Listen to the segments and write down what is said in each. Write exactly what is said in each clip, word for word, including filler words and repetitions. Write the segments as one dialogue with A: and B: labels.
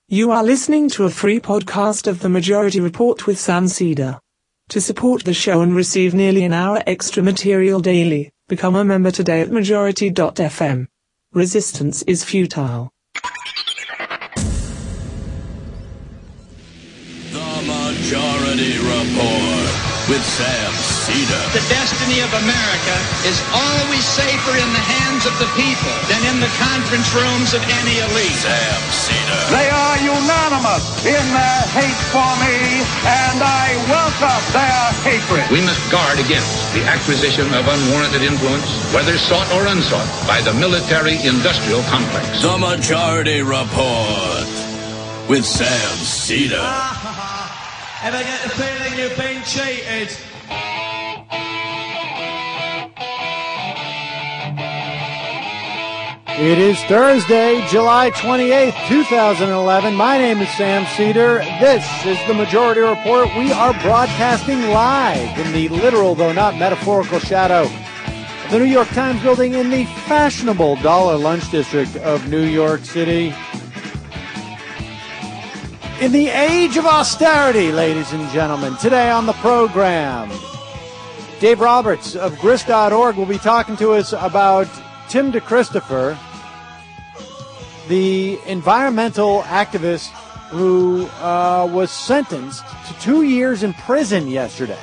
A: You are listening to a free podcast of The Majority Report with Sam Seder. To support the show and receive nearly an hour extra material daily, become a member today at majority dot f m. Resistance is futile.
B: The Majority Report with Sam Seder.
C: The destiny of America is always safer in the hands of the people than in the conference rooms of any elite.
B: Sam Seder.
D: They are unanimous in their hate for me, and I welcome their hatred.
E: We must guard against the acquisition of unwarranted influence, whether sought or unsought, by the military-industrial complex.
B: The Majority Report with Sam Seder.
F: Ever get the feeling you've been cheated?
G: It is Thursday, July twenty-eighth, twenty eleven. My name is Sam Seder. This is the Majority Report. We are broadcasting live in the literal, though not metaphorical, shadow of the New York Times building in the fashionable Dollar Lunch District of New York City. In the age of austerity, ladies and gentlemen, today on the program, Dave Roberts of grist dot org will be talking to us about Tim DeChristopher, the environmental activist who uh, was sentenced to two years in prison yesterday,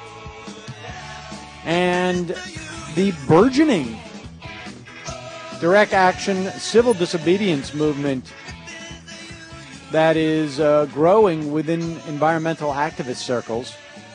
G: and the burgeoning direct action civil disobedience movement that is uh, growing within environmental activist circles.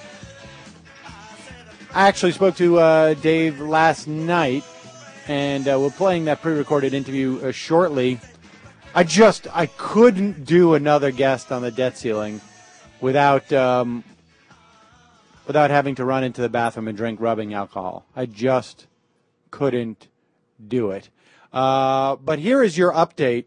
G: I actually spoke to uh, Dave last night, and uh, we're playing that pre-recorded interview uh, shortly. I just, I couldn't do another guest on the debt ceiling without um, without having to run into the bathroom and drink rubbing alcohol. I just couldn't do it. Uh, but here is your update.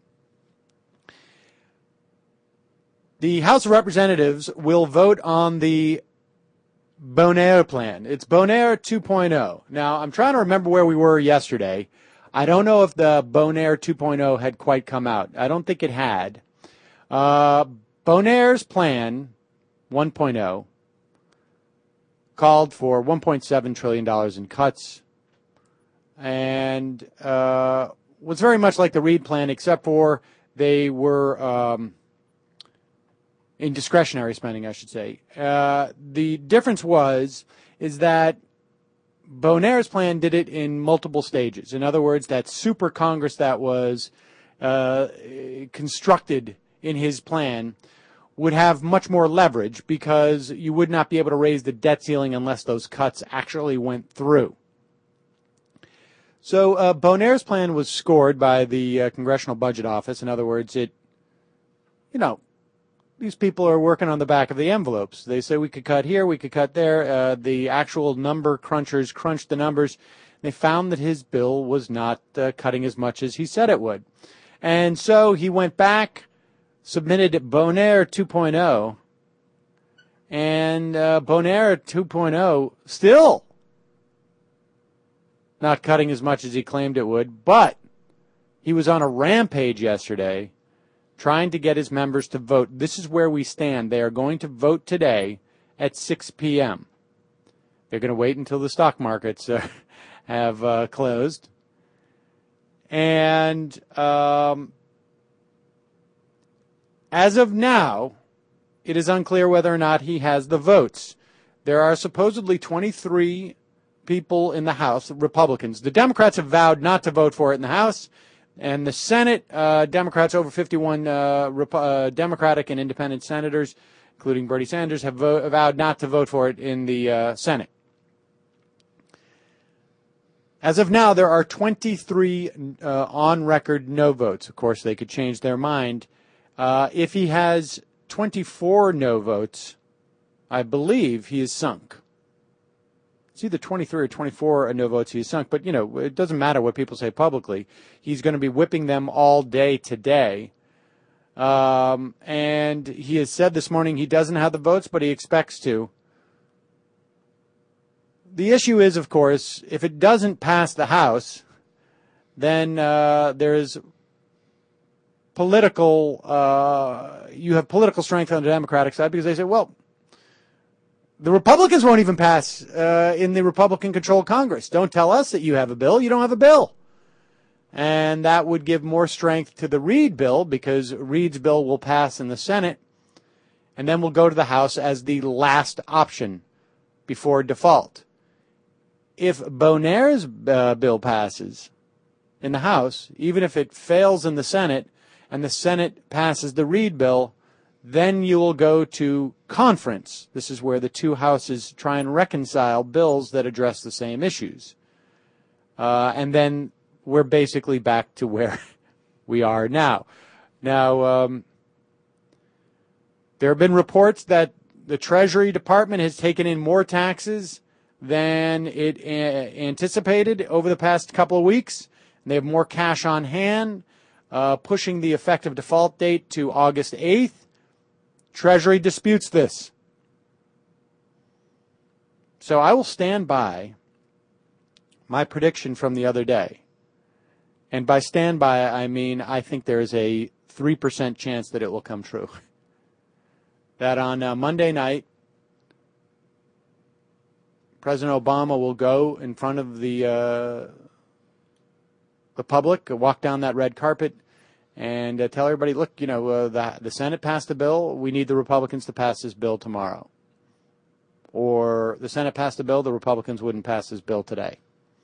G: The House of Representatives will vote on the Bonaire plan. It's Bonaire two point oh. Now, I'm trying to remember where we were yesterday. I don't know if the Bonaire two point oh had quite come out. I don't think it had. Uh, Bonaire's plan, one point oh, called for one point seven trillion dollars in cuts, and uh, was very much like the Reid plan, except for they were... Um, in discretionary spending, I should say. Uh, the difference was, is that Bonaire's plan did it in multiple stages. In other words, that super Congress that was uh, constructed in his plan would have much more leverage because you would not be able to raise the debt ceiling unless those cuts actually went through. So uh, Bonaire's plan was scored by the uh, Congressional Budget Office. In other words, it, you know, these people are working on the back of the envelopes. They say we could cut here, we could cut there. Uh, the actual number crunchers crunched the numbers. They found that his bill was not uh, cutting as much as he said it would. And so he went back, submitted Bonaire two point oh, and uh, Bonaire two point oh still not cutting as much as he claimed it would, but he was on a rampage yesterday trying to get his members to vote. This is where we stand. They are going to vote today at six p.m. They're going to wait until the stock markets uh, have uh, closed. And um, as of now, it is unclear whether or not he has the votes. There are supposedly twenty-three people in the House, Republicans. The Democrats have vowed not to vote for it in the House. And the Senate, uh, Democrats, over fifty-one uh, Rep- uh, Democratic and independent senators, including Bernie Sanders, have vo- vowed not to vote for it in the uh, Senate. As of now, there are twenty-three uh, on-record no votes. Of course, they could change their mind. Uh, if he has twenty-four no votes, I believe he is sunk. It's either twenty-three or twenty-four no votes he's sunk, but, you know, it doesn't matter what people say publicly. He's going to be whipping them all day today. Um, and he has said this morning he doesn't have the votes, but he expects to. The issue is, of course, if it doesn't pass the House, then uh, there is political, uh, you have political strength on the Democratic side because they say, well, the Republicans won't even pass uh, in the Republican-controlled Congress. Don't tell us that you have a bill. You don't have a bill. And that would give more strength to the Reid bill because Reid's bill will pass in the Senate and then will go to the House as the last option before default. If Bonaire's uh, bill passes in the House, even if it fails in the Senate and the Senate passes the Reid bill, then you will go to conference. This is where the two houses try and reconcile bills that address the same issues. Uh, and then we're basically back to where we are now. Now, um, there have been reports that the Treasury Department has taken in more taxes than it a- anticipated over the past couple of weeks. They have more cash on hand, uh, pushing the effective default date to August eighth. Treasury disputes this. So I will stand by my prediction from the other day. And by stand by, I mean I think there is a three percent chance that it will come true. That on uh, Monday night, President Obama will go in front of the uh, the public, walk down that red carpet, and uh, tell everybody, look, you know, uh, the, the Senate passed a bill. We need the Republicans to pass this bill tomorrow. Or the Senate passed a bill, the Republicans wouldn't pass this bill today.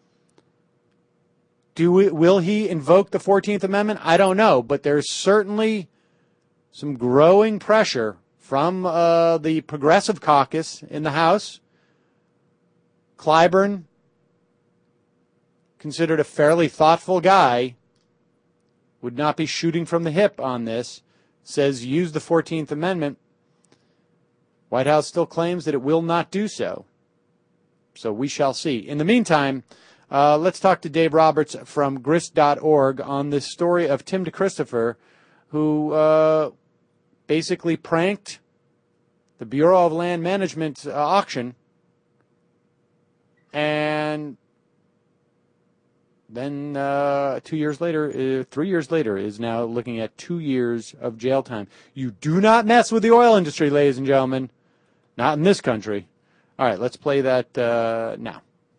G: Do we, will he invoke the fourteenth Amendment? I don't know, but there's certainly some growing pressure from uh, the Progressive Caucus in the House. Clyburn, considered a fairly thoughtful guy, would not be shooting from the hip on this, says use the fourteenth Amendment. White House still claims that it will not do so. So we shall see. In the meantime, uh, let's talk to Dave Roberts from grist dot org on this story of Tim DeChristopher, who uh, basically pranked the Bureau of Land Management uh, auction, and then uh, two years later, uh, three years later, is now looking at two years of jail time. You do not mess with the oil industry, ladies and gentlemen. Not in this country. All right, let's play that uh, now.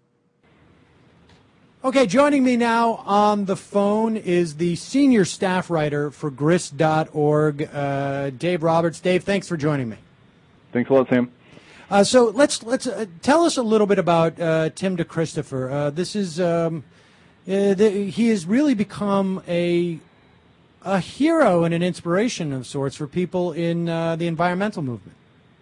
G: Okay, joining me now on the phone is the senior staff writer for grist dot org, uh, Dave Roberts. Dave, thanks for joining me.
H: Thanks a lot, Sam.
G: Uh, so let's let's uh, tell us a little bit about uh, Tim DeChristopher. Uh, this is um, uh, the, he has really become a a hero and an inspiration of sorts for people in uh, the environmental movement.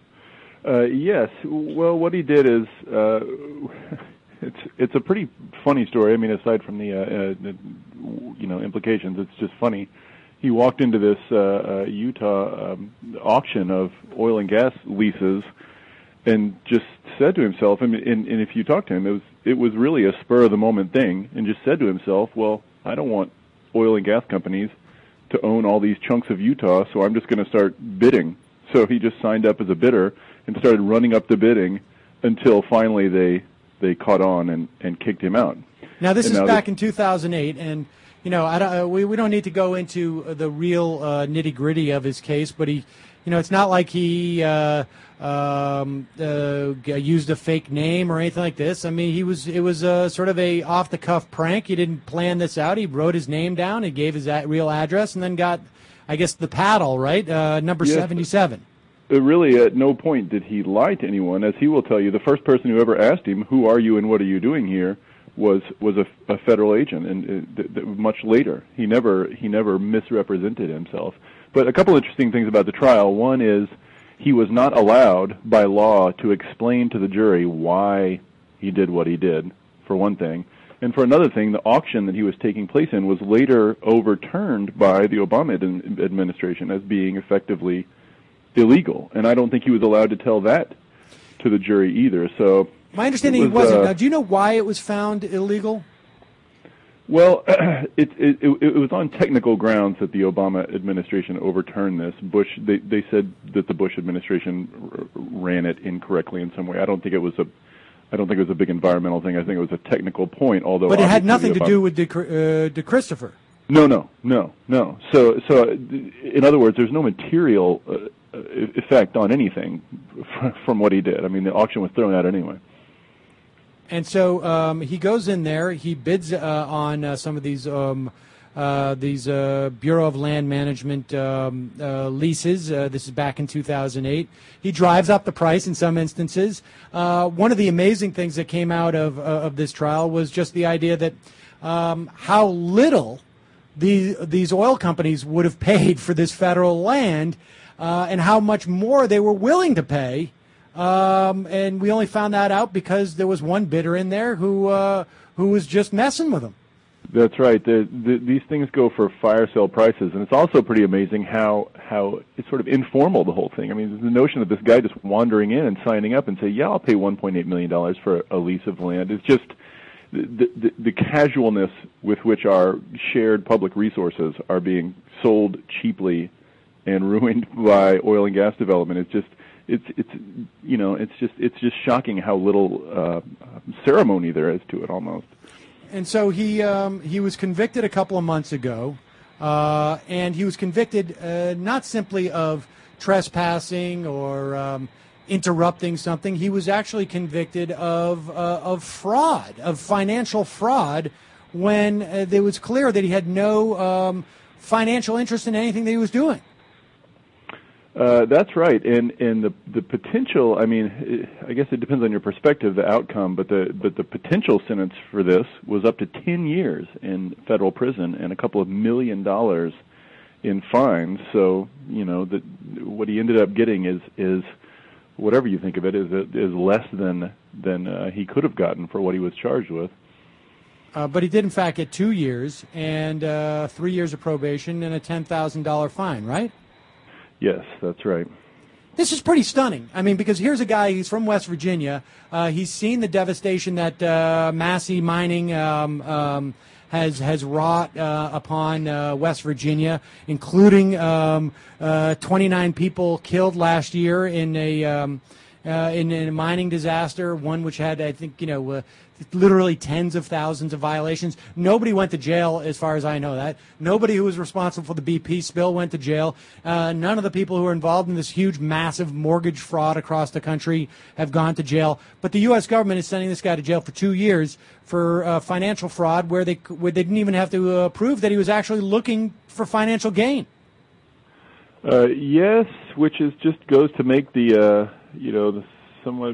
H: Uh, yes. Well, what he did is uh, it's it's a pretty funny story. I mean, aside from the, uh, uh, the you know implications, it's just funny. He walked into this uh, uh, Utah um, auction of oil and gas leases and just said to himself, I mean, and, and if you talk to him, it was it was really a spur of the moment thing, and just said to himself, well, I don't want oil and gas companies to own all these chunks of Utah, so I'm just going to start bidding. So he just signed up as a bidder and started running up the bidding until finally they they caught on and, and kicked him out.
G: Now, this
H: and
G: is
H: now
G: back
H: this,
G: in two thousand eight, and you know, I don't, uh, we we don't need to go into the real uh, nitty gritty of his case, but he, you know, it's not like he uh, um, uh, used a fake name or anything like this. I mean, he was it was a sort of a off the cuff prank. He didn't plan this out. He wrote his name down, he gave his a- real address, and then got, I guess, the paddle right, uh, number yes. seventy-seven.
H: Really, at no point did he lie to anyone. As he will tell you, the first person who ever asked him, who are you and what are you doing here, was was a, a federal agent, and uh, th- th- much later. He never he never misrepresented himself. But a couple interesting things about the trial. One is he was not allowed by law to explain to the jury why he did what he did, for one thing. And for another thing, the auction that he was taking place in was later overturned by the Obama ad- administration as being effectively illegal, and I don't think he was allowed to tell that to the jury either. So
G: my understanding,
H: it was,
G: he wasn't.
H: Uh,
G: now, do you know why it was found illegal?
H: Well, it, it, it, it was on technical grounds that the Obama administration overturned this. Bush, they, they said that the Bush administration r- ran it incorrectly in some way. I don't think it was a, I don't think it was a big environmental thing. I think it was a technical point. Although,
G: but it had nothing to do with De, uh, DeChristopher.
H: No, no, no, no. So, so in other words, there's no material uh, effect on anything from what he did. I mean, the auction was thrown out anyway.
G: And so um, he goes in there. He bids uh, on uh, some of these um, uh, these uh, Bureau of Land Management um, uh, leases. Uh, this is back in two thousand eight. He drives up the price in some instances. Uh, one of the amazing things that came out of uh, of this trial was just the idea that um, how little the, these oil companies would have paid for this federal land, uh, and how much more they were willing to pay. Um, and we only found that out because there was one bidder in there who uh, who was just messing with them.
H: That's right. The, the, these things go for fire sale prices, and it's also pretty amazing how how it's sort of informal, the whole thing. I mean, the notion that this guy just wandering in and signing up and say, "Yeah, I'll pay one point eight million dollars for a lease of land," is just the, the the casualness with which our shared public resources are being sold cheaply and ruined by oil and gas development. It's just it's it's you know it's just it's just shocking how little uh, ceremony there is to it, almost.
G: And so he um, he was convicted a couple of months ago, uh, and he was convicted uh, not simply of trespassing or um, interrupting something. He was actually convicted of uh, of fraud, of financial fraud, when uh, it was clear that he had no um, financial interest in anything that he was doing.
H: Uh, that's right, and and the the potential. I mean, I guess it depends on your perspective, the outcome, but the but the potential sentence for this was up to ten years in federal prison and a couple of million dollars in fines. So you know that what he ended up getting is is whatever you think of it is is less than than uh, he could have gotten for what he was charged with.
G: Uh, but he did in fact get two years and uh, three years of probation and a ten thousand dollar fine, right?
H: Yes, that's right.
G: This is pretty stunning. I mean, because here's a guy, he's from West Virginia. Uh, he's seen the devastation that uh, Massey Mining um, um, has has wrought uh, upon uh, West Virginia, including um, uh, twenty-nine people killed last year in a um, uh, in, in a mining disaster, one which had, I think, you know, uh, literally tens of thousands of violations. Nobody went to jail, as far as I know that. Nobody who was responsible for the B P spill went to jail. Uh, none of the people who were involved in this huge, massive mortgage fraud across the country have gone to jail. But the U S government is sending this guy to jail for two years for uh, financial fraud, where they where they didn't even have to uh, prove that he was actually looking for financial gain.
H: Uh, yes, which is just goes to make the uh, you know the somewhat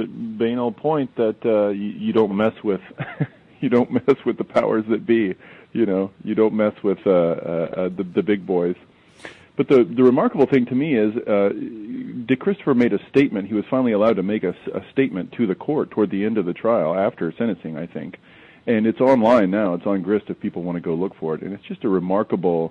H: banal point that uh, you, you don't mess with you don't mess with the powers that be. You know, you don't mess with uh, uh, the, the big boys. But the the remarkable thing to me is uh, Dick Christopher made a statement. He was finally allowed to make a, a statement to the court toward the end of the trial after sentencing, I think. And it's online now. It's on Grist if people want to go look for it. And it's just a remarkable.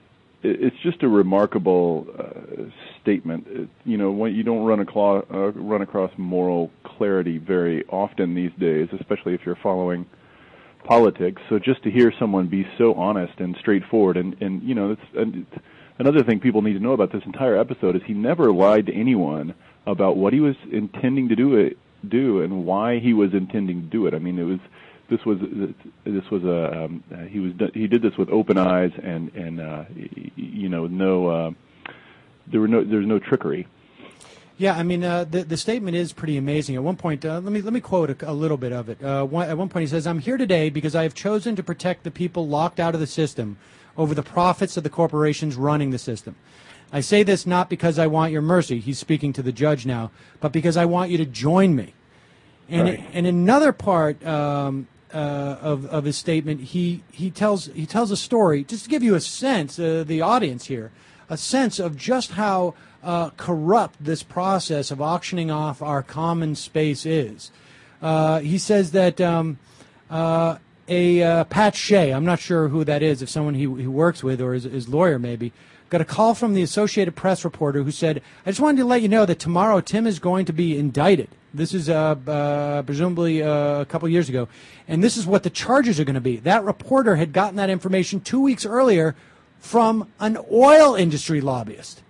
H: It's just a remarkable uh, statement. It, you know, when you don't run, aclo- uh, run across moral clarity very often these days, especially if you're following politics. So just to hear someone be so honest and straightforward, and, and you know, it's, and it's, another thing people need to know about this entire episode is he never lied to anyone about what he was intending to do it, do and why he was intending to do it. I mean, it was. This was this was a um, he was he did this with open eyes and and uh, you know no uh, there were no there's no trickery.
G: Yeah, I mean uh, the the statement is pretty amazing. At one point, uh, let me let me quote a, a little bit of it. Uh, one, at one point, he says, "I'm here today because I have chosen to protect the people locked out of the system over the profits of the corporations running the system. I say this not because I want your mercy." He's speaking to the judge now, but because I want you to join me. And
H: right.
G: and another part. Um, Uh, of of his statement, he he tells he tells a story just to give you a sense, uh, the audience here, a sense of just how uh, corrupt this process of auctioning off our common space is. Uh, he says that um, uh, a uh, Pat Shea, I'm not sure who that is, if someone he he works with or his, his lawyer maybe, got a call from the Associated Press reporter who said, "I just wanted to let you know that tomorrow Tim is going to be indicted." This is uh, uh, presumably uh, a couple years ago. And this is what the charges are going to be. That reporter had gotten that information two weeks earlier from an oil industry lobbyist.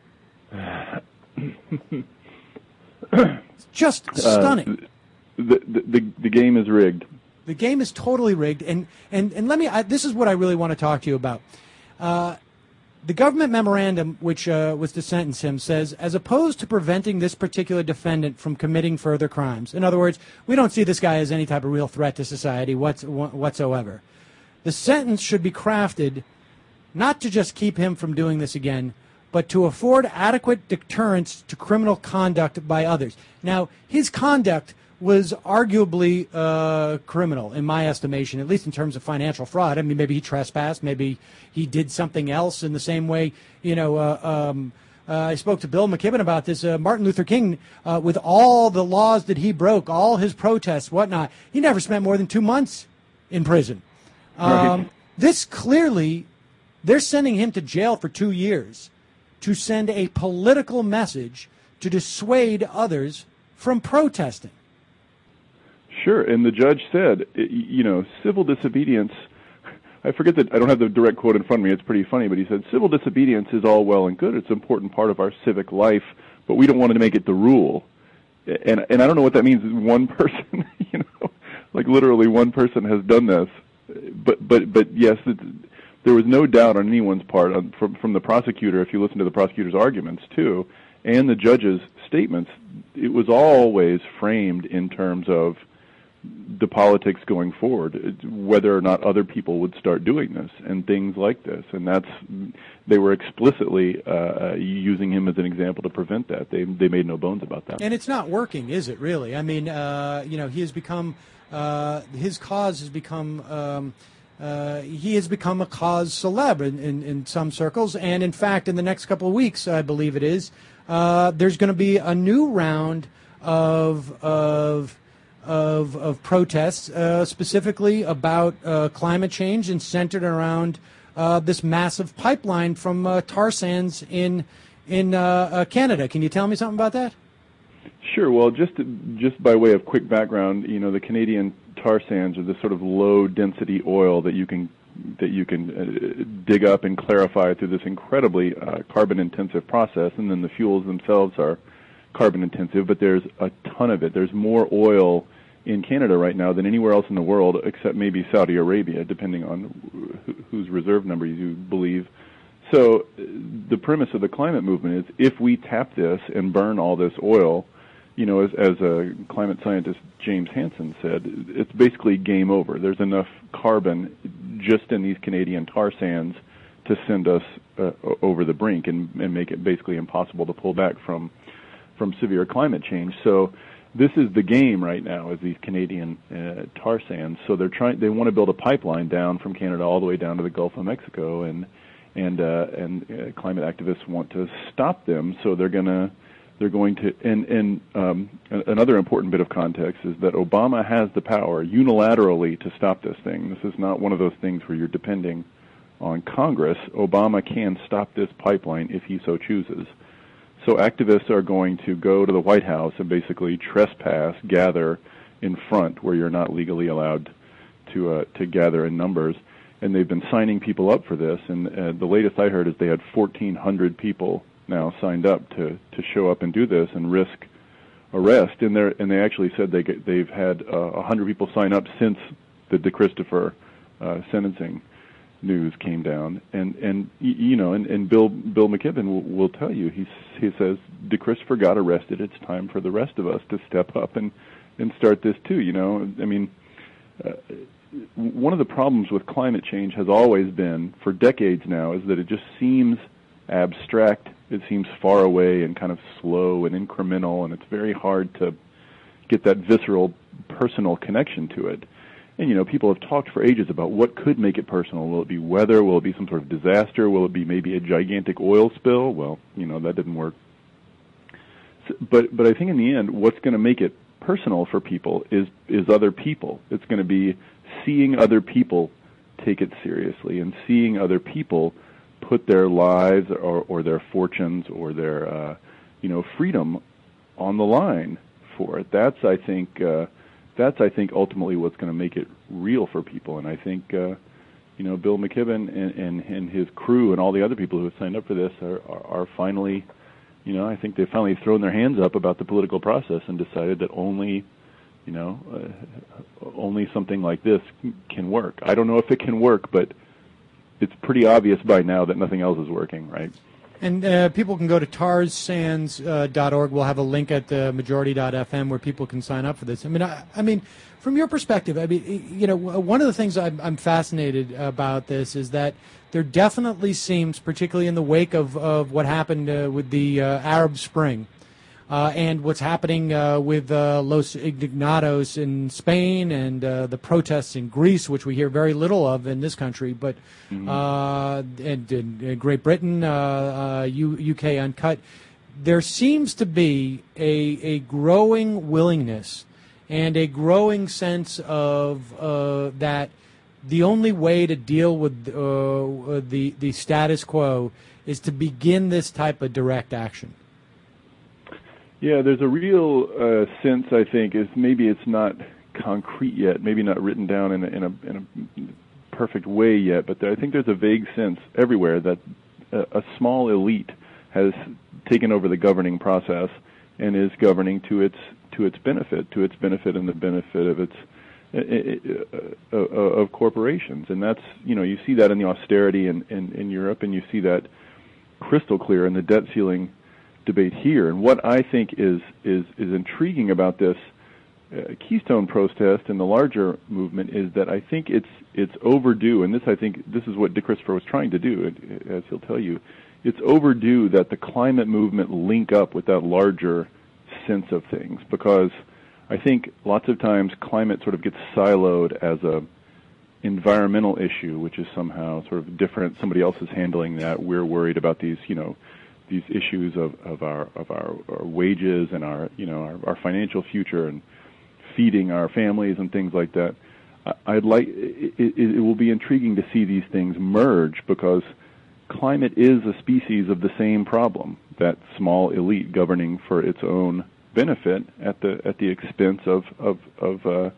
G: It's just stunning.
H: Uh, the, the, the, the game is rigged.
G: The game is totally rigged. And, and, and let me, I, this is what I really want to talk to you about. Uh, the government memorandum, which uh, was to sentence him, says, as opposed to preventing this particular defendant from committing further crimes. In other words, we don't see this guy as any type of real threat to society whatsoever. The sentence should be crafted not to just keep him from doing this again, but to afford adequate deterrence to criminal conduct by others. Now, his conduct was arguably uh, criminal, in my estimation, at least in terms of financial fraud. I mean, maybe he trespassed, maybe he did something else in the same way. You know, uh, um, uh, I spoke to Bill McKibben about this. Uh, Martin Luther King, uh, with all the laws that he broke, all his protests, whatnot, he never spent more than two months in prison. Um,
H: Right.
G: This clearly, they're sending him to jail for two years to send a political message to dissuade others from protesting.
H: Sure, and the judge said, you know, civil disobedience, I forget that, I don't have the direct quote in front of me, it's pretty funny, but he said, civil disobedience is all well and good, it's an important part of our civic life, but we don't want to make it the rule. And and I don't know what that means, one person, you know, like literally one person has done this, but but but yes, it's, there was no doubt on anyone's part, on, from, from the prosecutor, if you listen to the prosecutor's arguments too, and the judge's statements, it was always framed in terms of the politics going forward, whether or not other people would start doing this and things like this. And that's, they were explicitly uh, using him as an example to prevent that. They they made no bones about that.
G: And it's not working, is it really? I mean, uh, you know, he has become, uh, his cause has become, um, uh, he has become a cause celeb in, in, in some circles. And in fact, in the next couple of weeks, I believe it is, uh, there's going to be a new round of, of, Of, of protests, uh, specifically about uh, climate change and centered around uh, this massive pipeline from uh, tar sands in in uh, uh, Canada. Can you tell me something about that?
H: Sure. Well, just just by way of quick background, you know, the Canadian tar sands are this sort of low density oil that you can that you can uh, dig up and clarify through this incredibly uh, carbon intensive process, and then the fuels themselves are carbon intensive, but there's a ton of it. There's more oil in Canada right now than anywhere else in the world, except maybe Saudi Arabia, depending on wh- whose reserve number you believe. So the premise of the climate movement is if we tap this and burn all this oil, you know, as, as a climate scientist James Hansen said, it's basically game over. There's enough carbon just in these Canadian tar sands to send us uh, over the brink and, and make it basically impossible to pull back from from severe climate change. So this is the game right now, is these Canadian uh, tar sands. So they're trying, they want to build a pipeline down from Canada all the way down to the Gulf of Mexico, and and uh, and uh, climate activists want to stop them. So they're gonna they're going to. And and um, another important bit of context is that Obama has the power unilaterally to stop this thing. This is not one of those things where you're depending on Congress. Obama can stop this pipeline if he so chooses. So activists are going to go to the White House and basically trespass, gather in front where you're not legally allowed to uh, to gather in numbers. And they've been signing people up for this. And uh, the latest I heard is they had fourteen hundred people now signed up to, to show up and do this and risk arrest. And they and they actually said they get, they've had uh, one hundred people sign up since the DeChristopher uh, sentencing news came down, and and you know, and, and Bill Bill McKibben will, will tell you, he he says DeChristopher got arrested. It's time for the rest of us to step up and and start this too. You know, I mean, uh, one of the problems with climate change has always been, for decades now, is that it just seems abstract. It seems far away and kind of slow and incremental, and it's very hard to get that visceral, personal connection to it. And, you know, people have talked for ages about what could make it personal. Will it be weather? Will it be some sort of disaster? Will it be maybe a gigantic oil spill? Well, you know, that didn't work. So, but but I think in the end, what's going to make it personal for people is is other people. It's going to be seeing other people take it seriously and seeing other people put their lives or, or their fortunes or their, uh, you know, freedom on the line for it. That's, I think... Uh, That's, I think, ultimately what's going to make it real for people. And I think, uh, you know, Bill McKibben and, and, and his crew and all the other people who have signed up for this are, are, are finally, you know, I think they've finally thrown their hands up about the political process and decided that only You know, uh, only something like this can work. I don't know if it can work, but it's pretty obvious by now that nothing else is working, right?
G: And uh, people can go to tars sands dot org. We'll have a link at uh, majority dot f m where people can sign up for this. I mean, I, I mean, from your perspective, I mean, you know, one of the things I'm, I'm fascinated about this is that there definitely seems, particularly in the wake of, of what happened uh, with the uh, Arab Spring, Uh, and what's happening uh, with uh, Los Indignados in Spain and uh, the protests in Greece, which we hear very little of in this country, but mm-hmm. uh, and, and Great Britain, uh, uh, U- UK Uncut, there seems to be a, a growing willingness and a growing sense of uh, that the only way to deal with uh, the, the status quo is to begin this type of direct action.
H: Yeah, there's a real uh, sense, I think, is maybe it's not concrete yet, maybe not written down in a, in a, in a perfect way yet, but there, I think there's a vague sense everywhere that a, a small elite has taken over the governing process and is governing to its to its benefit, to its benefit and the benefit of its uh, uh, of corporations, and that's, you know, you see that in the austerity in, in, in Europe, and you see that crystal clear in the debt ceiling debate here. And what I think is is is intriguing about this uh, Keystone protest and the larger movement is that I think it's it's overdue, and this I think this is what Dick Christopher was trying to do, as he'll tell you. It's overdue that the climate movement link up with that larger sense of things, because I think lots of times climate sort of gets siloed as a environmental issue, which is somehow sort of different. Somebody else is handling that. We're worried about these, you know, these issues of, of our of our, our wages and our, you know, our, our financial future and feeding our families and things like that. I'd like it, it, it will be intriguing to see these things merge, because climate is a species of the same problem, that small elite governing for its own benefit at the at the expense of of of, uh,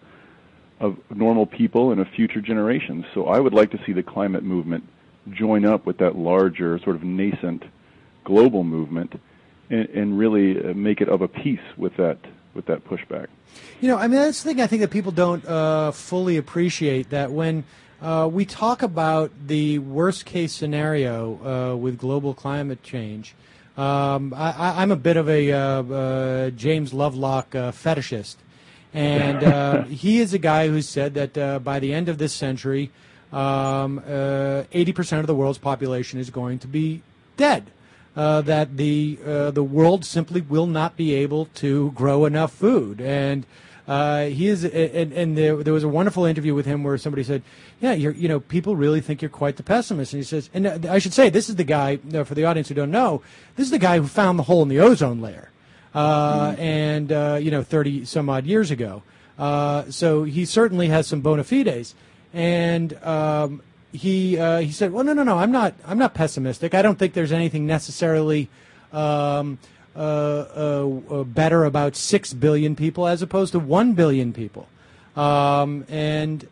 H: of normal people and of future generations. So I would like to see the climate movement join up with that larger sort of nascent global movement and, and really make it of a piece with that with that pushback.
G: You know, I mean, that's the thing I think that people don't uh, fully appreciate, that when uh, we talk about the worst case scenario uh, with global climate change, um, I, I'm a bit of a uh, uh, James Lovelock uh, fetishist, and uh, he is a guy who said that uh, by the end of this century, um, uh, eighty percent of the world's population is going to be dead. Uh, that the uh, the world simply will not be able to grow enough food, and uh, he is. And, and there, there was a wonderful interview with him where somebody said, "Yeah, you're, you know, people really think you're quite the pessimist." And he says, and I should say, this is the guy, uh, for the audience who don't know, this is the guy who found the hole in the ozone layer, uh, mm-hmm. and uh, you know, thirty some odd years ago. Uh, so he certainly has some bona fides, and. Um, He uh, he said, well, no, no, no, I'm not I'm not pessimistic. I don't think there's anything necessarily um, uh, uh, uh, better about six billion people as opposed to one billion people. Um, and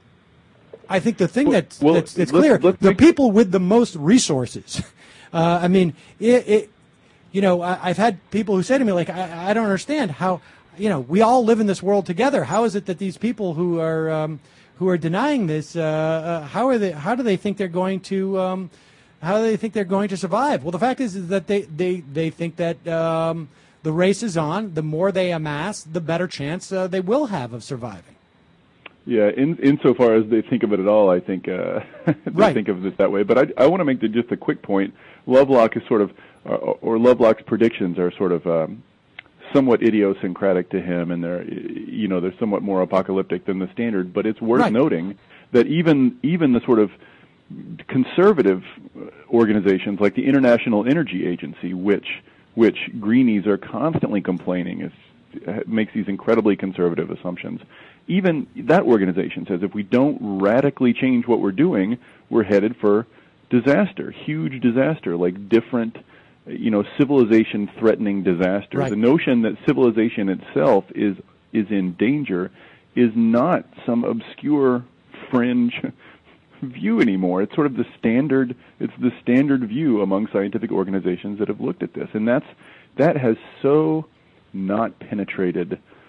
G: I think the thing well, that's, well, that's, that's let's, clear, let's the people with the most resources. Uh, I mean, it, it you know, I, I've had people who say to me, like, I, I don't understand how, you know, we all live in this world together. How is it that these people who are um, who are denying this, uh, uh, how are they? How do they think they're going to? Um, how do they think they're going to survive? Well, the fact is, is that they they, they think that um, the race is on. The more they amass, the better chance uh, they will have of surviving.
H: Yeah, in insofar as they think of it at all, I think uh, they
G: right.
H: think of it that way. But I, I want to make the, just a quick point. Lovelock is sort of, uh, or Lovelock's predictions are sort of. Um, somewhat idiosyncratic to him, and they're, you know, they're somewhat more apocalyptic than the standard. But it's worth
G: right.
H: noting that even even the sort of conservative organizations like the International Energy Agency, which which greenies are constantly complaining is makes these incredibly conservative assumptions. Even that organization says if we don't radically change what we're doing, we're headed for disaster, huge disaster, like different. You know, civilization-threatening disasters.
G: Right.
H: The notion that civilization itself is is in danger is not some obscure fringe view anymore. It's sort of the standard. It's the standard view among scientific organizations that have looked at this, and that's that has so not penetrated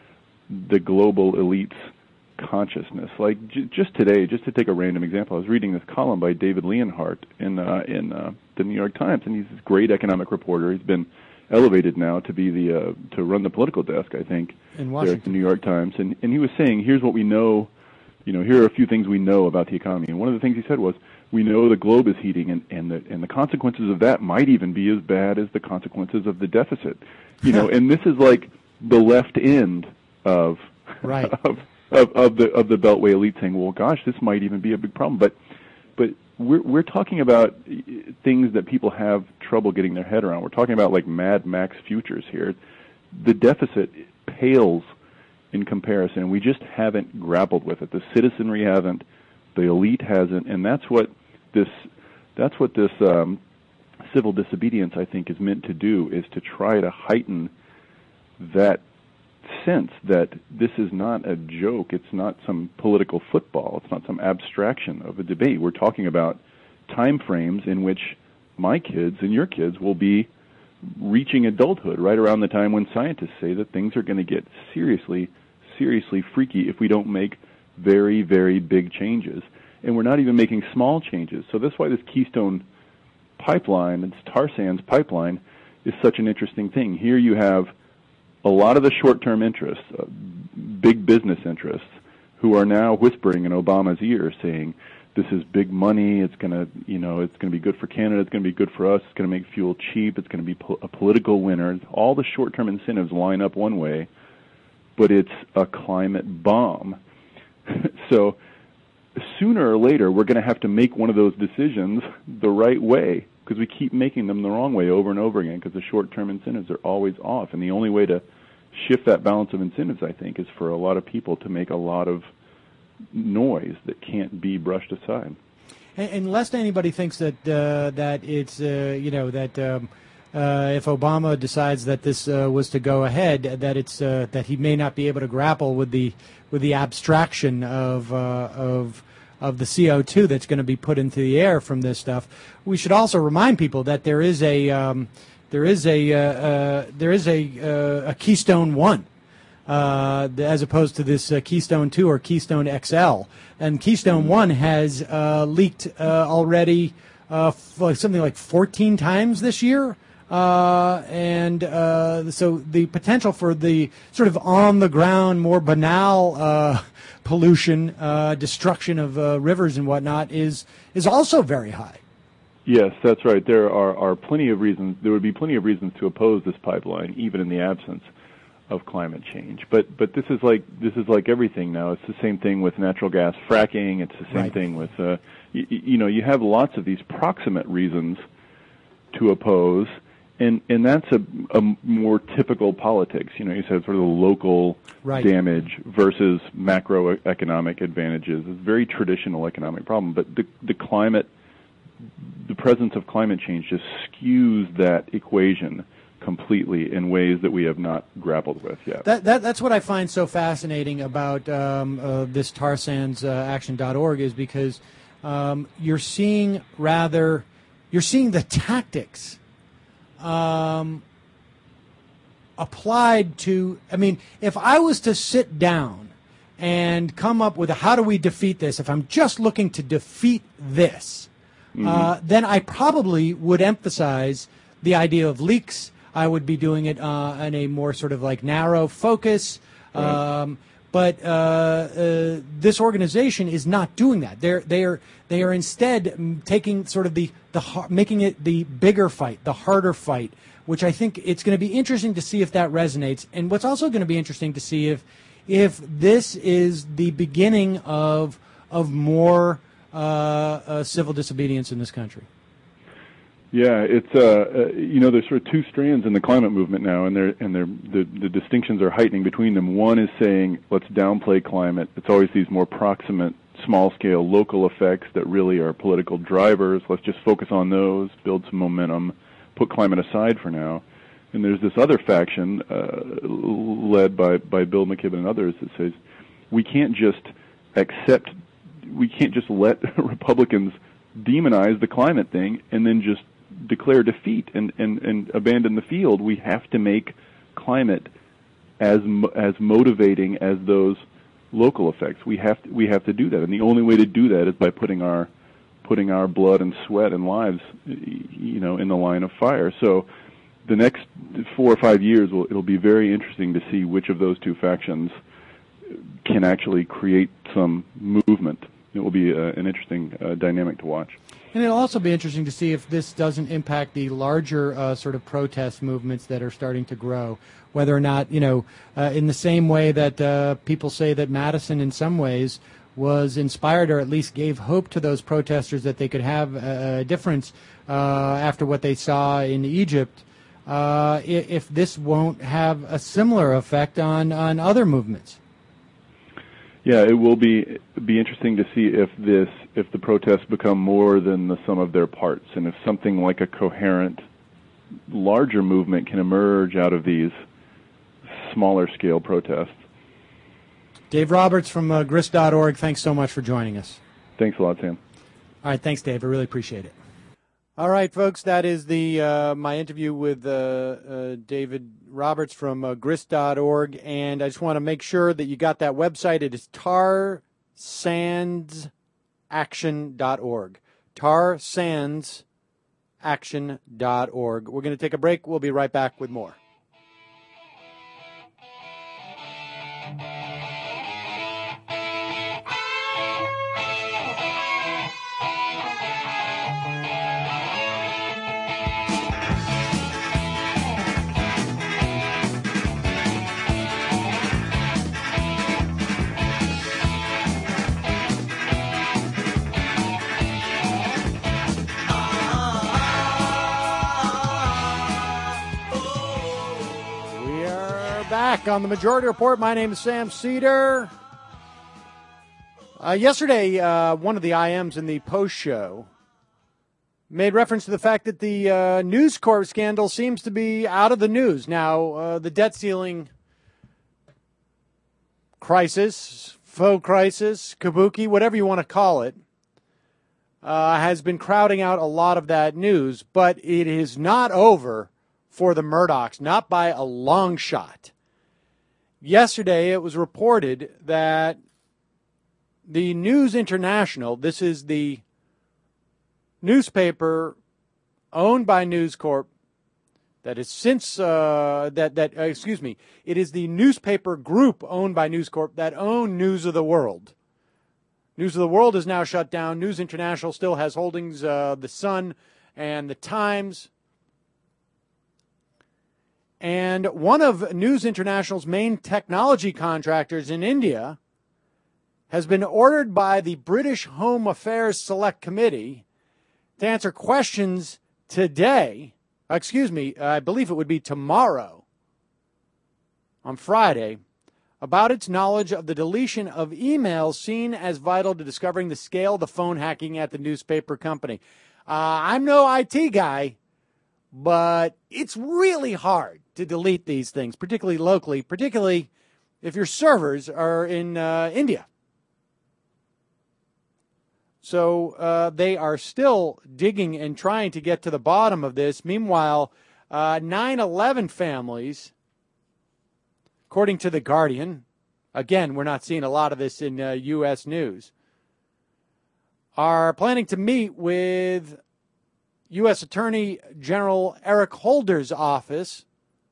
H: the global elites' consciousness. Like j- just today, just to take a random example, I was reading this column by David Leonhardt in uh, in uh, the New York Times, and he's this great economic reporter. He's been elevated now to be the uh, to run the political desk, I think,
G: in
H: there at the New York Times. And and he was saying, here's what we know. You know, here are a few things we know about the economy. And one of the things he said was, we know the globe is heating, and, and the and the consequences of that might even be as bad as the consequences of the deficit. You know, and this is like the left end of
G: right.
H: of, of of the of the Beltway elite saying, well, gosh, this might even be a big problem. But but we're we're talking about things that people have trouble getting their head around. We're talking about like Mad Max futures here. The deficit pales in comparison. We just haven't grappled with it. The citizenry hasn't. The elite hasn't, and that's what this that's what this um, civil disobedience, I think, is meant to do, is to try to heighten that sense that this is not a joke. It's not some political football. It's not some abstraction of a debate. We're talking about time frames in which my kids and your kids will be reaching adulthood right around the time when scientists say that things are going to get seriously, seriously freaky if we don't make very, very big changes. And we're not even making small changes. So that's why this Keystone pipeline, this tar sands pipeline, is such an interesting thing. Here you have a lot of the short-term interests, uh, big business interests, who are now whispering in Obama's ear saying, this is big money, it's going to, you know, it's going to be good for Canada, it's going to be good for us, it's going to make fuel cheap, it's going to be po- a political winner. All the short-term incentives line up one way, but it's a climate bomb. So sooner or later, we're going to have to make one of those decisions the right way, because we keep making them the wrong way over and over again, because the short-term incentives are always off. And the only way to shift that balance of incentives, I think, is for a lot of people to make a lot of noise that can't be brushed aside.
G: And, and lest anybody thinks that uh, that it's uh, you know that um, uh, if Obama decides that this uh, was to go ahead, that it's uh, that he may not be able to grapple with the with the abstraction of uh, of of the C O two that's going to be put into the air from this stuff. We should also remind people that there is a um, there is a uh, uh, there is a uh, a Keystone One. Uh, as opposed to this uh, Keystone two or Keystone X L. And Keystone one has uh, leaked uh, already uh, f- something like fourteen times this year. Uh, and uh, so the potential for the sort of on-the-ground, more banal uh, pollution, uh, destruction of uh, rivers and whatnot is is also very high.
H: Yes, that's right. There are, are plenty of reasons. There would be plenty of reasons to oppose this pipeline, even in the absence of climate change. But but this is like this is like everything now. It's the same thing with natural gas fracking. It's the same
G: right.
H: thing with uh, you, you know you have lots of these proximate reasons to oppose, and and that's a, a more typical politics. You know, you said sort of the local
G: right.
H: damage versus macroeconomic advantages. It's a very traditional economic problem. But the the climate, the presence of climate change just skews that equation completely in ways that we have not grappled with yet.
G: That, that that's what I find so fascinating about um, uh, this tar sands action dot org is because um, you're seeing rather you're seeing the tactics um, applied to. I mean, if I was to sit down and come up with a, how do we defeat this? If I'm just looking to defeat this, mm-hmm. uh, then I probably would emphasize the idea of leaks. I would be doing it uh, in a more sort of like narrow focus. Right. Um, but uh, uh, this organization is not doing that. They're they are they are instead taking sort of the the making it the bigger fight, the harder fight, which I think it's going to be interesting to see if that resonates. And what's also going to be interesting to see if if this is the beginning of of more uh, uh, civil disobedience in this country.
H: Yeah, it's uh, uh, you know, there's sort of two strands in the climate movement now, and they're and they're the the distinctions are heightening between them. One is saying let's downplay climate. It's always these more proximate, small-scale, local effects that really are political drivers. Let's just focus on those, build some momentum, put climate aside for now. And there's this other faction uh, led by by Bill McKibben and others that says we can't just accept, we can't just let Republicans demonize the climate thing and then just declare defeat and, and, and abandon the field. We have to make climate as as motivating as those local effects. We have to, we have to do that, and the only way to do that is by putting our putting our blood and sweat and lives, you know, in the line of fire. So the next four or five years, will it'll be very interesting to see which of those two factions can actually create some movement. It will be uh, an interesting uh, dynamic to watch.
G: And it'll also be interesting to see if this doesn't impact the larger uh, sort of protest movements that are starting to grow. Whether or not, you know, uh, in the same way that uh, people say that Madison in some ways was inspired or at least gave hope to those protesters that they could have a, a difference uh, after what they saw in Egypt, uh, if this won't have a similar effect on, on other movements.
H: Yeah, it will be be interesting to see if this if the protests become more than the sum of their parts, and if something like a coherent, larger movement can emerge out of these smaller scale protests.
G: Dave Roberts from uh, grist dot org, thanks so much for joining us.
H: Thanks a lot, Sam.
G: All right, thanks, Dave. I really appreciate it. All right, folks, that is the uh, my interview with uh, uh, David Roberts from uh, grist dot org, and I just want to make sure that you got that website. It is tar sands action dot org. tar sands action dot org. We're going to take a break. We'll be right back with more. Back on the Majority Report. My name is Sam Cedar. Uh, yesterday, uh, one of the I Ms in the post show made reference to the fact that the uh, News Corp scandal seems to be out of the news. Now, uh, the debt ceiling crisis, faux crisis, kabuki, whatever you want to call it, uh, has been crowding out a lot of that news, but it is not over for the Murdochs, not by a long shot. Yesterday, it was reported that the News International, this is the newspaper owned by News Corp that is since, uh, that, that uh, excuse me, it is the newspaper group owned by News Corp that own News of the World. News of the World is now shut down. News International still has holdings, uh, The Sun and The Times. And one of News International's main technology contractors in India has been ordered by the British Home Affairs Select Committee to answer questions today, excuse me, I believe it would be tomorrow, on Friday, about its knowledge of the deletion of emails seen as vital to discovering the scale of the phone hacking at the newspaper company. Uh, I'm no I T guy, but it's really hard to delete these things, particularly locally, particularly if your servers are in uh, India. So uh, they are still digging and trying to get to the bottom of this. Meanwhile, uh, nine eleven families, according to The Guardian, again, we're not seeing a lot of this in uh, U S news, are planning to meet with U S Attorney General Eric Holder's office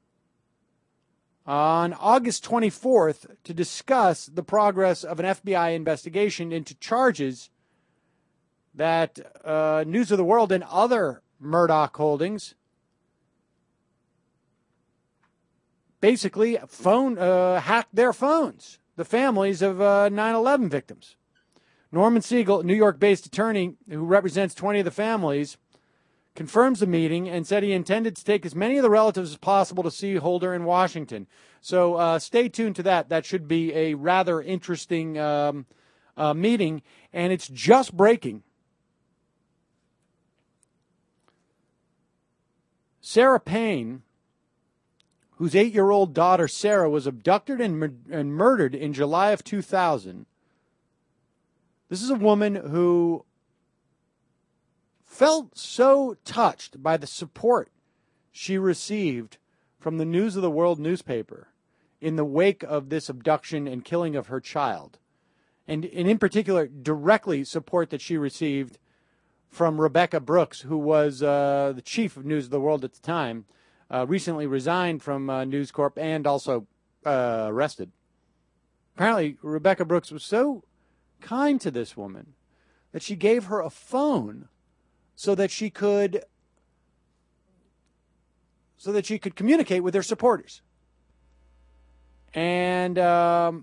G: on August twenty-fourth to discuss the progress of an F B I investigation into charges that uh, News of the World and other Murdoch holdings basically phone uh, hacked their phones, the families of uh, nine eleven victims. Norman Siegel, New York-based attorney who represents twenty of the families, confirms the meeting and said he intended to take as many of the relatives as possible to see Holder in Washington. So uh, stay tuned to that. That should be a rather interesting um, uh, meeting, and it's just breaking. Sarah Payne, whose eight-year-old daughter Sarah was abducted and, mur- and murdered in July of two thousand. This is a woman who felt so touched by the support she received from the News of the World newspaper in the wake of this abduction and killing of her child. And, and in particular, directly support that she received from Rebecca Brooks, who was uh, the chief of News of the World at the time, uh, recently resigned from uh, News Corp and also uh, arrested. Apparently, Rebecca Brooks was so kind to this woman that she gave her a phone so that she could so that she could communicate with her supporters. And, um,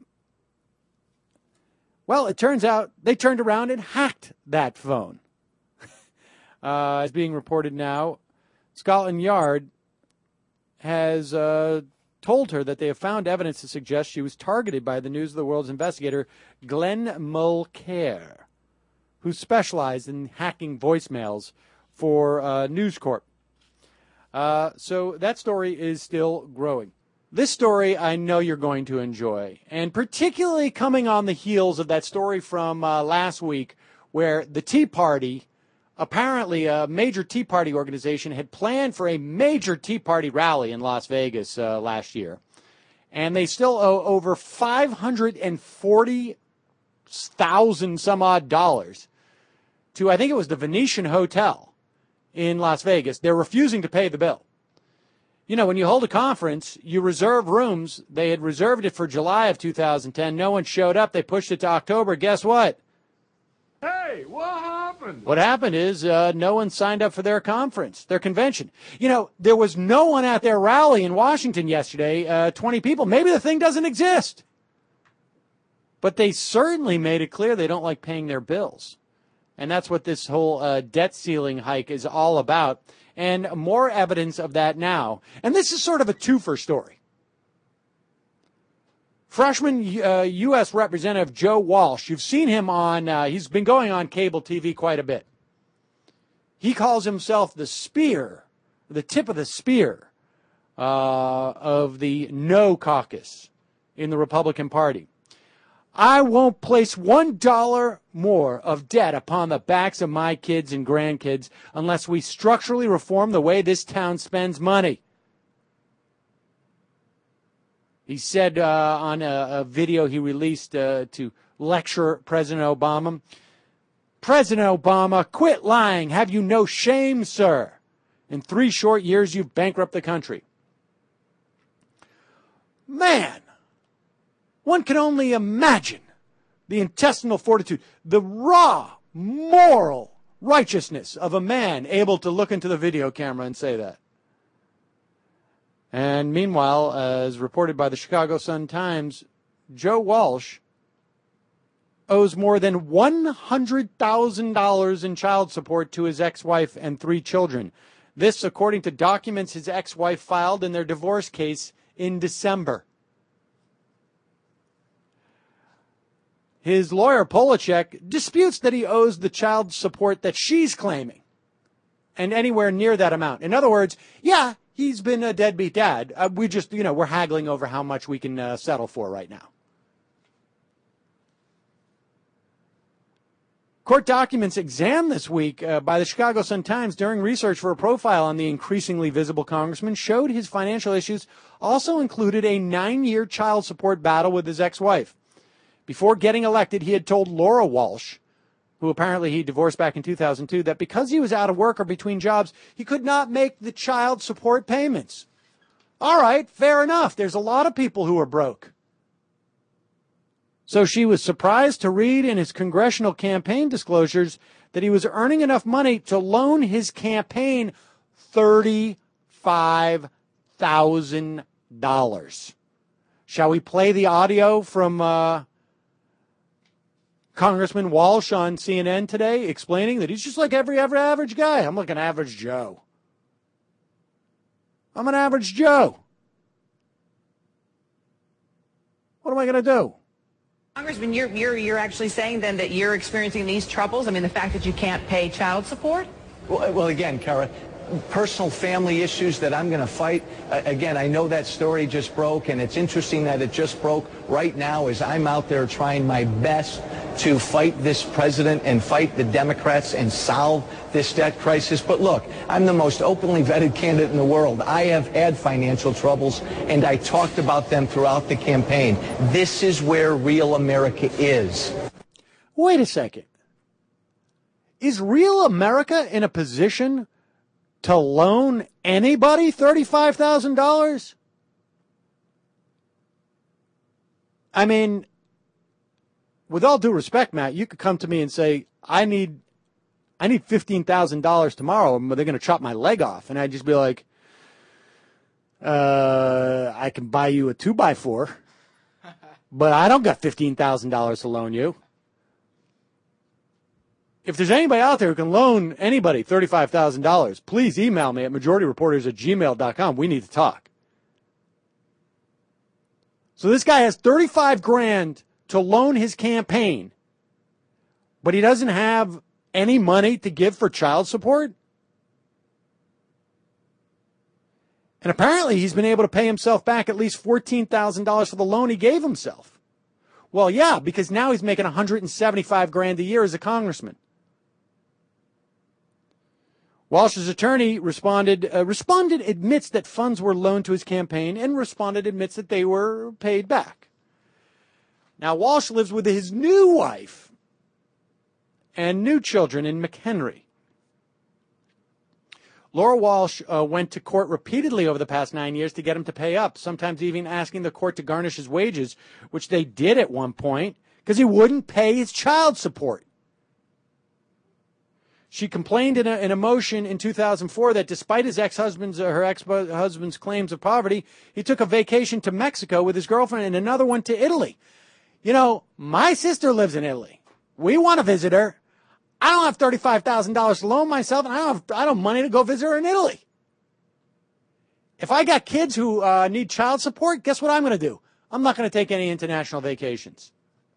G: well, it turns out they turned around and hacked that phone. uh, as being reported now, Scotland Yard has uh, told her that they have found evidence to suggest she was targeted by the News of the World's investigator, Glenn Mulcair, who specialized in hacking voicemails for uh, News Corp. Uh, so that story is still growing. This story I know you're going to enjoy, and particularly coming on the heels of that story from uh, last week where the Tea Party, apparently a major Tea Party organization, had planned for a major Tea Party rally in Las Vegas uh, last year. And they still owe over five hundred forty thousand some odd dollars to, I think it was the Venetian Hotel in Las Vegas. They're refusing to pay the bill. You know, when you hold a conference, you reserve rooms. They had reserved it for July of two thousand ten. No one showed up. They pushed it to October. Guess what?
I: Hey, what happened?
G: What happened is uh, no one signed up for their conference, their convention. You know, there was no one at their rally in Washington yesterday, uh, twenty people. Maybe the thing doesn't exist. But they certainly made it clear they don't like paying their bills. And that's what this whole uh, debt ceiling hike is all about. And more evidence of that now. And this is sort of a twofer story. Freshman uh, U S Representative Joe Walsh, you've seen him on, uh, he's been going on cable T V quite a bit. He calls himself the spear, the tip of the spear uh, of the no caucus in the Republican Party. I won't place one dollar more of debt upon the backs of my kids and grandkids unless we structurally reform the way this town spends money. He said uh, on a, a video he released uh, to lecture President Obama, President Obama, quit lying. Have you no shame, sir? In three short years, you've bankrupted the country. Man, one can only imagine the intestinal fortitude, the raw moral righteousness of a man able to look into the video camera and say that. And meanwhile, as reported by the Chicago Sun-Times, Joe Walsh owes more than one hundred thousand dollars in child support to his ex-wife and three children. This, according to documents his ex-wife filed in their divorce case in December. His lawyer, Polachek, disputes that he owes the child support that she's claiming, and anywhere near that amount. In other words, yeah, he's been a deadbeat dad. Uh, we just, you know, we're haggling over how much we can uh, settle for right now. Court documents examined this week uh, by the Chicago Sun-Times during research for a profile on the increasingly visible congressman showed his financial issues also included a nine-year child support battle with his ex-wife. Before getting elected, he had told Laura Walsh, who apparently he divorced back in two thousand two, that because he was out of work or between jobs, he could not make the child support payments. All right, fair enough. There's a lot of people who are broke. So she was surprised to read in his congressional campaign disclosures that he was earning enough money to loan his campaign thirty-five thousand dollars. Shall we play the audio from uh, Congressman Walsh on C N N today explaining that he's just like every, every average guy? I'm like an average Joe. I'm an average Joe. What am I going to do?
J: Congressman, you're, you're, you're actually saying then that you're experiencing these troubles? I mean, the fact that you can't pay child support?
K: Well, well again, Kara, personal family issues that I'm going to fight. Uh, again, I know that story just broke, and it's interesting that it just broke right now as I'm out there trying my best to fight this president and fight the Democrats and solve this debt crisis. But look, I'm the most openly vetted candidate in the world. I have had financial troubles, and I talked about them throughout the campaign. This is where real America is.
G: Wait a second. Is real America in a position to loan anybody thirty-five thousand dollars? I mean, with all due respect, Matt, you could come to me and say, I need I need fifteen thousand dollars tomorrow, and they're going to chop my leg off. And I'd just be like, uh, I can buy you a two by four, but I don't got fifteen thousand dollars to loan you. If there's anybody out there who can loan anybody thirty-five thousand dollars, please email me at majority reporters at gmail dot com. We need to talk. So this guy has thirty-five grand to loan his campaign, but he doesn't have any money to give for child support? And apparently he's been able to pay himself back at least fourteen thousand dollars for the loan he gave himself. Well, yeah, because now he's making one hundred seventy-five grand a year as a congressman. Walsh's attorney responded, uh, responded admits that funds were loaned to his campaign, and responded admits that they were paid back. Now, Walsh lives with his new wife and new children in McHenry. Laura Walsh uh, went to court repeatedly over the past nine years to get him to pay up, sometimes even asking the court to garnish his wages, which they did at one point, because he wouldn't pay his child support. She complained in a, in a motion in two thousand four that despite his ex-husband's, uh, her ex-husband's claims of poverty, he took a vacation to Mexico with his girlfriend and another one to Italy. You know, my sister lives in Italy. We want to visit her. I don't have thirty-five thousand dollars to loan myself, and I don't have, I don't have money to go visit her in Italy. If I got kids who uh, need child support, guess what I'm going to do? I'm not going to take any international vacations.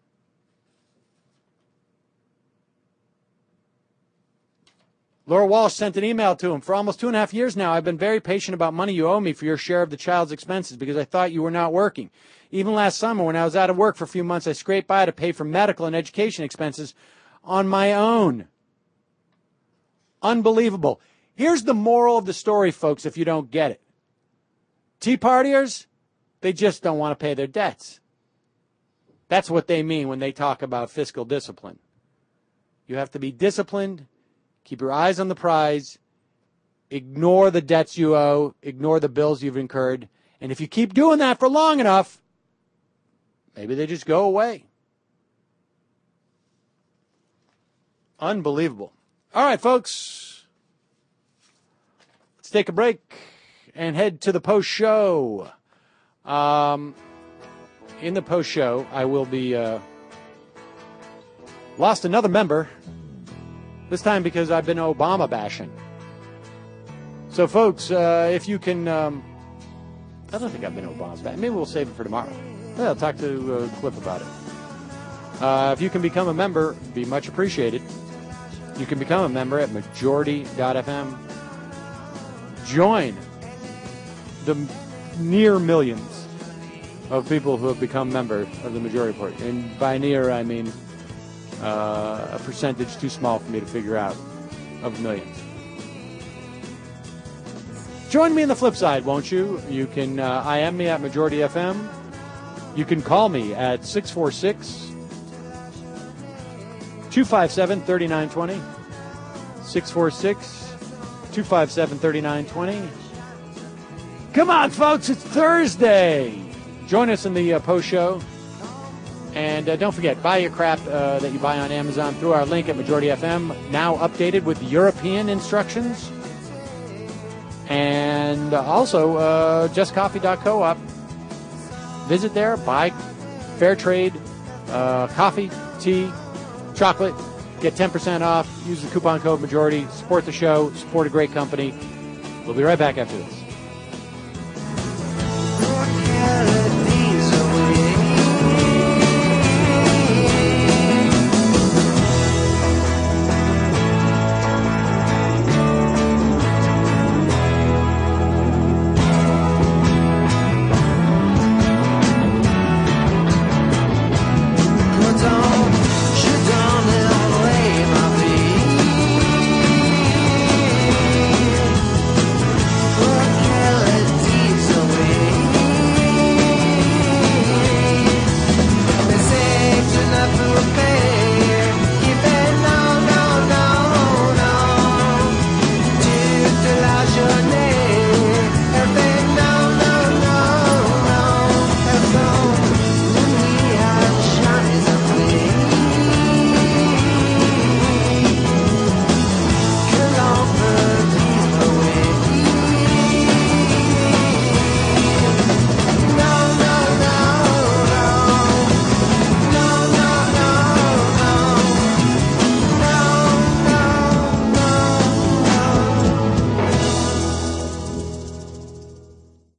G: Laura Walsh sent an email to him. For almost two and a half years now, I've been very patient about money you owe me for your share of the child's expenses because I thought you were not working. Even last summer, when I was out of work for a few months, I scraped by to pay for medical and education expenses on my own. Unbelievable. Here's the moral of the story, folks, if you don't get it. Tea Partiers, they just don't want to pay their debts. That's what they mean when they talk about fiscal discipline. You have to be disciplined. Keep your eyes on the prize. Ignore the debts you owe. Ignore the bills you've incurred. And if you keep doing that for long enough, maybe they just go away. Unbelievable. All right, folks. Let's take a break and head to the post show. Um, in the post show, I will be uh, lost another member. This time because I've been Obama bashing. So, folks, uh, if you can, um, I don't think I've been Obama bashing. Maybe we'll save it for tomorrow. Yeah, I'll talk to uh, Cliff about it. Uh, if you can become a member, it'd be much appreciated. You can become a member at majority dot f m. Join the near millions of people who have become members of the Majority Report. And by near, I mean uh, a percentage too small for me to figure out of millions. Join me on the flip side, won't you? You can uh, I M me at Majority F M. You can call me at six four six, two five seven, three nine two zero. six four six, two five seven, three nine two zero. Come on, folks, it's Thursday. Join us in the uh, post show. And uh, don't forget, buy your crap uh, that you buy on Amazon through our link at Majority F M, now updated with European instructions. And uh, also, uh, just coffee dot coop. Visit there, buy fair trade, uh, coffee, tea, chocolate, get ten percent off, use the coupon code MAJORITY, support the show, support a great company. We'll be right back after this.